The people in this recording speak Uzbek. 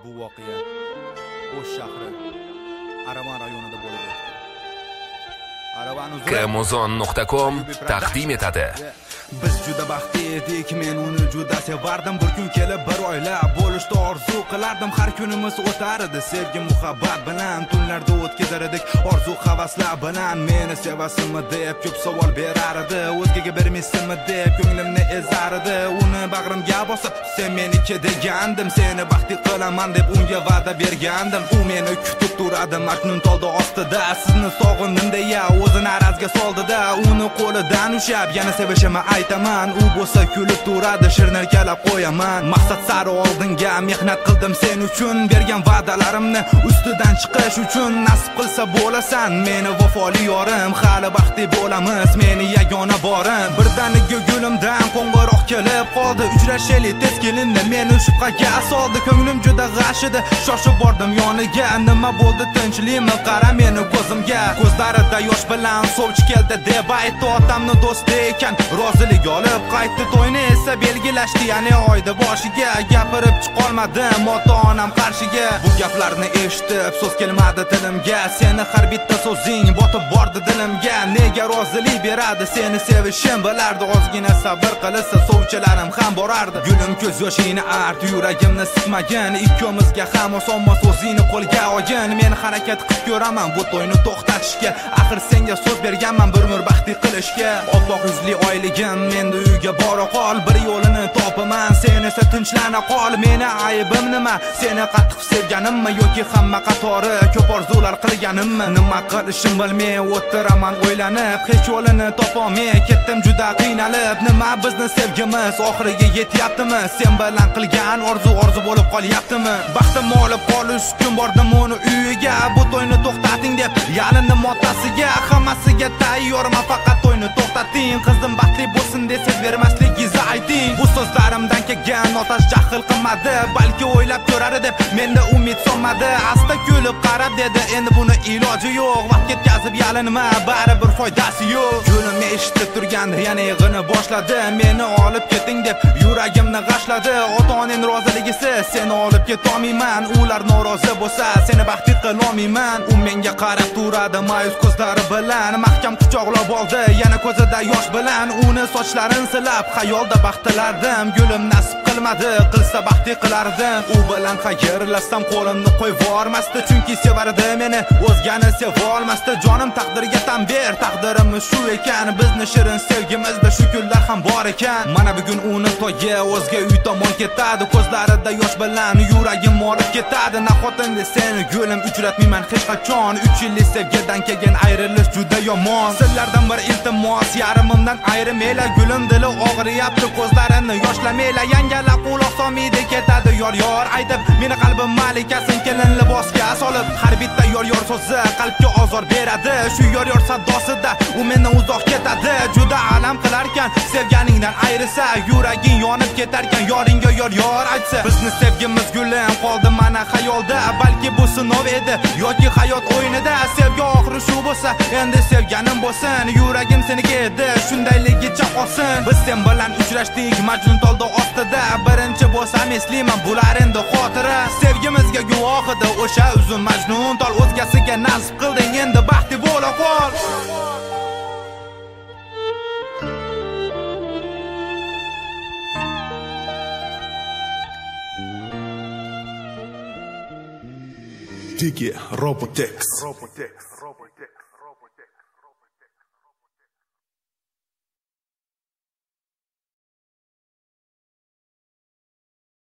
Bu voqea O'sh shahri Aravan rayonida bo'lib o'tdi. Kmozon.com taqdim etadi. Biz juda baxtli edik, men uni juda sevardim. Bir kun kelib bir oila bo'lishni orzu qilardim. Har kunimiz o'tar edi sevgi muhabbat bilan, tunlarda o'tkazar edik orzu havaslar bilan. Meni sevasinmi deb ko'p savol berar edi, o'zgaga bermaysinmi deb ko'nglimni ezar edi. Uni bag'rimga bosib sen meniki degandim, seni baxtli qilaman deb unga va'da bergandim. U meni kutib turadi Majnun toldi ostida, sizni sog'indim deya o'zini arazga soldi-da. Uni qo'lidan ushlab yana sevishimni aytaman, u bo'lsa kulib turadi, shirin kalab qo'yaman. Maqsad sari oldinga mehnat qildim sen uchun, bergan va'dalarimni ustidan chiqish uchun. Nasib qilsa bo'lasan meni vafoli yorim, hali baxtli bo'lamiz meni yagona borim. Birdaniga gulimdan qo'ng'iroq kelib qoldi, uchrashaylik tez kelindi meni shubhaga soldi. Ko'nglim juda g'ash edi, shoshib bordim yoniga. Nima bo'ldi, tinchlikmi? Qara meni ko'zimga. Ko'zlarida yosh bilan sovchi keldi deb aytdi, otamni do'sti ekan rozilik olib qaytdi. To'yni esa belgilashdi yana oyda boshiga. Gapirib chiqolmadim ota-onam qarshiga. Bu gaplarni eshitib so'z kelmadi tilimga, seni har bitta so'zing botib bordi dilimga. Nega rozilik beradi seni sevishim bilardi, ozgina sabr qilsa sovchilarim ham borardi. Gulim ko'z yoshingni artdi, yuragimni siqmagin, ikkimizga ham osonmas o'zingni qo'lga olgin. Men harakat qilib ko'raman bu to'yni to'xtatishga, axir senga so'z berganman bir umr baxtli qilishga. Oppoq yuzli oyligim menda uyga bora qol, bir yo'lini topaman, sen esa tinchlana qol. Meni aybim nima? Seni qattiq sevganimmi yoki hamma qatori ko'p orzular qilganimmi? Nima qilishim bilmay o'tiraman o'ylanib, hech yo'lini topolmay ketdim juda qiynalib. Nima bizni sevgimiz oxiriga yetyaptimi? Sen bilan qilgan orzu bo'lib qolyaptimi? Baxtim olib qolish uchun bordim uni uyiga, bu to'yni to'xtating deb yalindim otasiga. Hammasiga tayyorman, faqat to'yni to'xtating. Qizim baxtli bo'lsin desa bermasligingizni ayting. Bu so'zlarimdan kelgan otash jahl qilmadi, balki o'ylab ko'rar deb menda umid solmadi. Asta kulib qarab dedi, endi buni iloji yo'q, vaqt ketkazib yalinma, baribir foydasi yo'q. Gulim eshitib turganda yana yig'ini boshladi, meni olib keting deb yuragimni g'ashladi. Ota-onang roziligisiz seni olib ketolmayman, ular norozi bo'lsa seni baxtli qilolmayman. U menga qarab turadi ma'yus ko'zlari bilan, mahkam quchoqlab oldi yana ko'zida yosh bilan. Uni sochlarini silab xayolda baxtlardim, gulim nasib qilmadi, qilsa baxtli qilardim. U bilan xayrlashsam qo'limni qo'yib yubormasdi, chunki sevardi meni, o'zgani sevolmasdi. Jonim taqdirga tan ber, taqdirimiz shu ekan, bizni shirin sevgimizda shu kunlar ham bor ekan. Mana bugun uni to'yi o'zga uy tomon ketadi, ko'zlarida yosh bilan yuragim olib ketadi. Nahotinda seni gulim uchratmayman hech qachon, 3 yillik sevgidan keyin ayrilish juda yomon. Sizlardan bir iltimos, yarimimdan ayrimanglar, gulim dili og'riyapti, ko'zlarini yoshlamanglar. Yangalar quloq solmaydi ketadi yor aytib, meni qalbim malikasin kelin libosga solib. Har bitta yor so'zi qalbga ozor beradi, shu yor sadosida u mendan uzoq ketadi. Juda alam qilarkan sevganingdan ayrilsa, yuraging yonib ketarkan yoringga yor aytsa. Bizni sevgimiz gulim qoldi mana xayolda, balki bu sinov edi yoki hayot o'yinida. Sevgi oxiri shu bo'lsa, endi sevganim bo'lsin, yuragim seniki edi, shundayligicha qolsin. Biz sen bilan uchrashdik Majnun toldi ostida, birinchi bo'lsam eslayman bular endi xotira. Sevgimizga guvoh edi o'sha uzun Majnun tol, o'zgasiga nasib qilding endi baxtli bo'la qol. Digi Robotex.